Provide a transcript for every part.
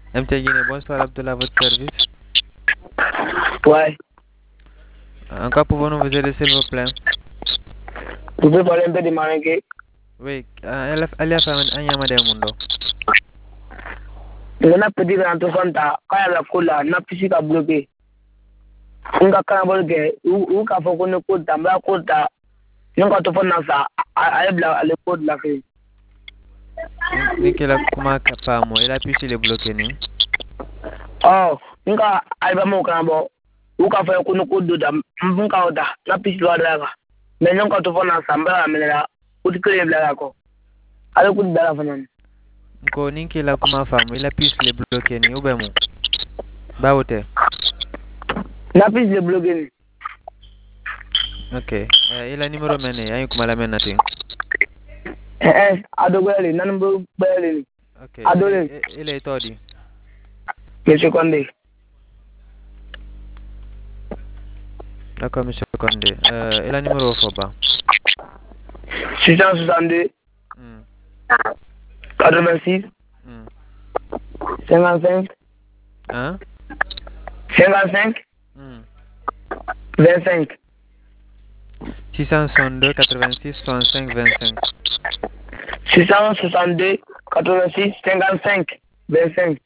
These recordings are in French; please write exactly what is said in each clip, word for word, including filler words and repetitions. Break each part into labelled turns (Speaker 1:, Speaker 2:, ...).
Speaker 1: M T Guinée, bonsoir Abdullah, à votre service.
Speaker 2: Ouais.
Speaker 1: Encore pouvons-nous vous aider s'il vous plaît?
Speaker 2: Vous pouvez parler un peu de Marengue?
Speaker 1: Oui, elle a fait un yamade mundo.
Speaker 2: On a petit dans tout ça, quand la cola, n'a plus qu'à bloquer. On a quand même bloqué, ou qu'à faut qu'on écoute, dans la côte, non quand on fait ça, à l'écoute de la fille.
Speaker 1: Ni kila kuma kapamo, elle a pu se le bloquer ni.
Speaker 2: Oh, nga alba mo kambo. Uka fa ko no ko do da mbunka oda na pisi lo ada me nyon ka to fona samba amela utikere bla ko ale ku dala fanan
Speaker 1: Ko ni kila kuma famo, elle a pu se le bloquer ni ubemu. Bawote.
Speaker 2: na pisi le bloquer ni.
Speaker 1: Ok. Euh, il a numéro mené, ayi kuma la menati.
Speaker 2: Eh eh adogwele nan bo bele ni.
Speaker 1: Ok.
Speaker 2: Adole.
Speaker 1: Il est todi.
Speaker 2: Monsieur Condé.
Speaker 1: D'accord, monsieur Condé. Euh, il a numéro foba.
Speaker 2: six cent soixante-deux.
Speaker 1: Hmm.
Speaker 2: quatre-vingt-six.
Speaker 1: Hmm.
Speaker 2: cinquante-cinq.
Speaker 1: Hein?
Speaker 2: cinquante-cinq.
Speaker 1: Hmm.
Speaker 2: vingt-cinq.
Speaker 1: six cent soixante-deux, quatre-vingt-six, soixante-cinq, vingt-cinq.
Speaker 2: six cent soixante-deux, quatre-vingt-six, cinquante-cinq, vingt-cinq.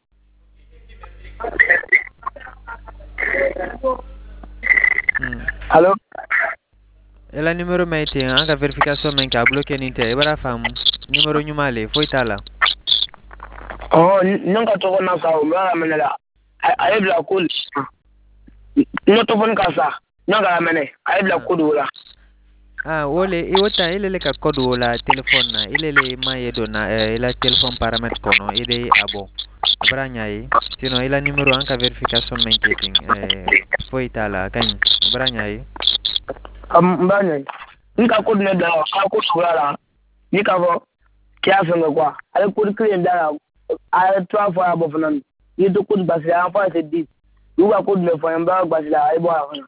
Speaker 1: Hmm.
Speaker 2: Allô?
Speaker 1: Elle a numéro maïté, hein, la vérification main a bloqué n'inte. Et voilà femme. Numéro numale, faut y là.
Speaker 2: Oh, non ka to na sa o mara menela. Ay bla cool. No to fon ka sa. Non ga mene. Ay bla cool wala.
Speaker 1: Ah, wole, e wota ile le ka code wala téléphone na, ile le maye dona, eh, ila téléphone paramètre kono, ile abo. Branya yi, sino ila numéro en ka vérification main keting, eh, faut y là, gagne. Branya yi.
Speaker 2: Am mbanya. Nka cool ne da ka ko wala. Ni ka bo kia fenga kwa. Ay cool clean da ay trois fois abo fanan. Ni to cool basi en fois c'est dix. Ou ba cool ne fois mba basi la ay bo afana.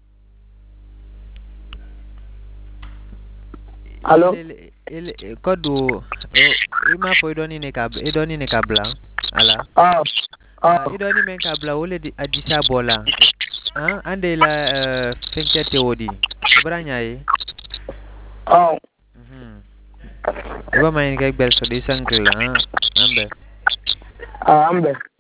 Speaker 2: Allô?
Speaker 1: Il, il, il, code ou, il m'a fait donner une câble, il donne une câble là, ala.
Speaker 2: Ah. Ah.
Speaker 1: Il donne une câble là, ou le a dit ça bola. Hein, ande la, euh, fenke teodi. Branya yi.
Speaker 2: Oh.
Speaker 1: Mhm. Iba main kay bel so di sangkla, hein, ambe.
Speaker 2: Ah, ambe.